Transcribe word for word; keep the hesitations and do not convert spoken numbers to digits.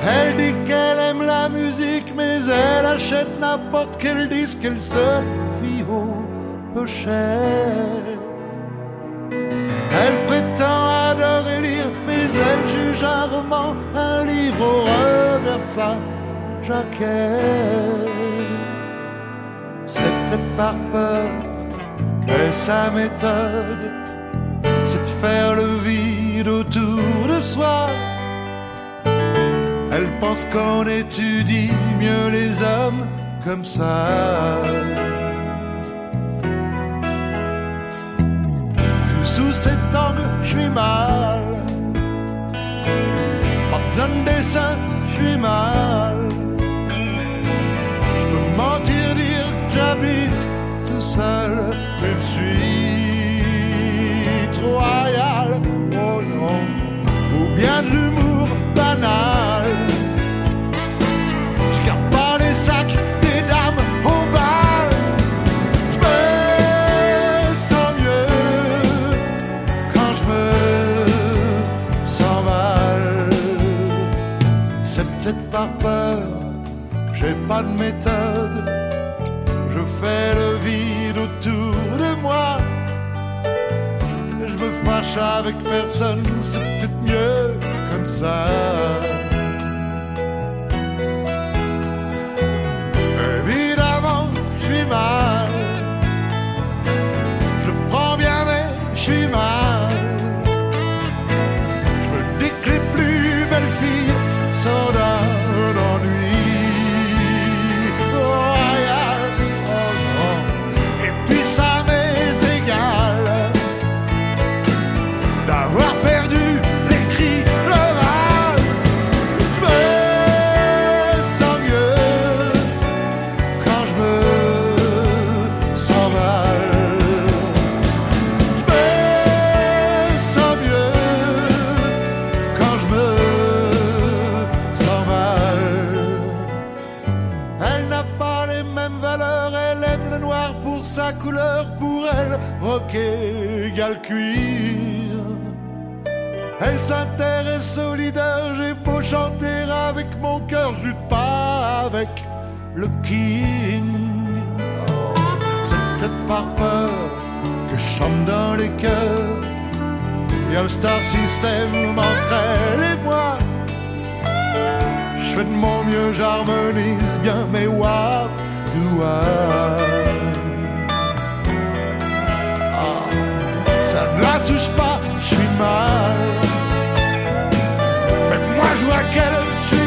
Elle dit qu'elle aime la musique, mais elle achète n'importe quel disque, elle se fie aux pochettes. Elle prétend adorer lire, mais elle juge un roman, un livre au revers de sa jaquette. C'est peut-être par peur, mais sa méthode, c'est de faire le vide autour de soi. Elle pense qu'on étudie mieux les hommes comme ça. Vu sous cet angle, je suis mal. En faisant le dessin, je suis mal. Je peux mentir, dire que j'habite tout seul, mais je suis trop royal. Oh non, ou bien de l'humour banal. Je garde pas les sacs des dames au bal. Je me sens mieux quand je me sens mal. C'est peut-être par peur, j'ai pas de méthode. Je fais le vide autour de moi. Je me fâche avec personne, c'est peut-être mieux comme ça. Évidemment, je suis mal. Je le prends bien, mais je suis mal. Je me dis que les plus belles filles sont d'un ennui royal. Oh non. Et puis ça m'est égal d'avoir perdu les cris, l'oral. Je me sens mieux quand je me sens mal. Je me sens mieux quand je me sens mal. Elle n'a pas les mêmes valeurs, elle aime le noir pour sa couleur. Pour elle, rock égale cuir. Elle s'intéresse au leader, j'ai beau chanter avec mon cœur, je lutte pas avec le king. Oh, c'est peut-être par peur que je chante dans les chœurs. Y'a le star system entre elle et moi. Je fais de mon mieux, j'harmonise bien mes wap du wap. Ah, ça ne la touche pas, je suis mal. Mais moi je vois qu'elle, je suis